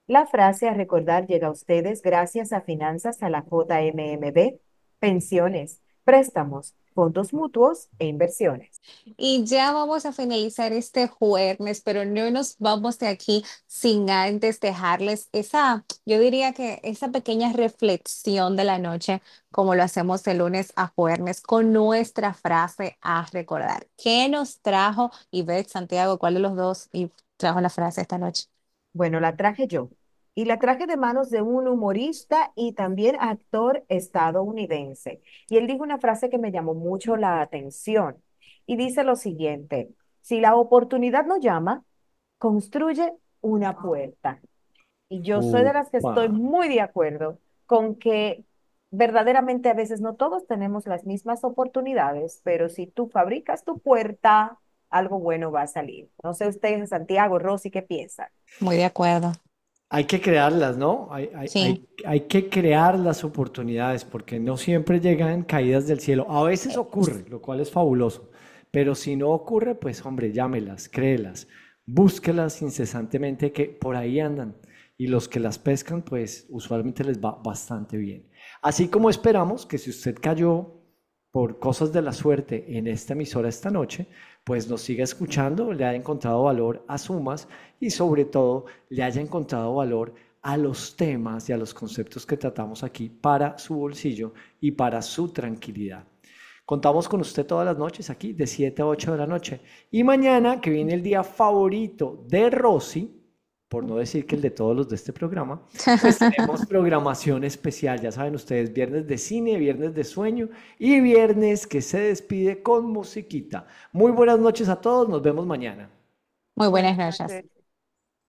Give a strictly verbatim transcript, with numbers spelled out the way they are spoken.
La frase a recordar llega a ustedes gracias a Finanzas a la J M M B, pensiones, préstamos, fondos mutuos e inversiones. Y ya vamos a finalizar este jueves, pero no nos vamos de aquí sin antes dejarles esa, yo diría que esa pequeña reflexión de la noche, como lo hacemos de lunes a jueves, con nuestra frase a recordar. ¿Qué nos trajo Ivette Santiago? ¿Cuál de los dos y trajo la frase esta noche? Bueno, la traje yo. Y la traje de manos de un humorista y también actor estadounidense. Y él dijo una frase que me llamó mucho la atención. Y dice lo siguiente, si la oportunidad no llama, construye una puerta. Y yo soy de las que Upa. estoy muy de acuerdo con que verdaderamente a veces no todos tenemos las mismas oportunidades, pero si tú fabricas tu puerta, algo bueno va a salir. No sé ustedes, Santiago, Rosy, ¿qué piensan? Muy de acuerdo. Hay que crearlas, ¿no? Hay, hay, Sí. hay, hay que crear las oportunidades porque no siempre llegan caídas del cielo. A veces ocurre, lo cual es fabuloso, pero si no ocurre, pues hombre, llámelas, créelas, búsquelas incesantemente que por ahí andan. Y los que las pescan, pues usualmente les va bastante bien. Así como esperamos que si usted cayó por cosas de la suerte en esta emisora esta noche, pues nos siga escuchando, le haya encontrado valor a Sumas y sobre todo le haya encontrado valor a los temas y a los conceptos que tratamos aquí para su bolsillo y para su tranquilidad. Contamos con usted todas las noches aquí de siete a ocho de la noche. Y mañana, que viene el día favorito de Rosy, por no decir que el de todos los de este programa, pues tenemos programación especial. Ya saben ustedes, viernes de cine, viernes de sueño y viernes que se despide con musiquita. Muy buenas noches a todos, nos vemos mañana. Muy buenas Buenas noches. noches.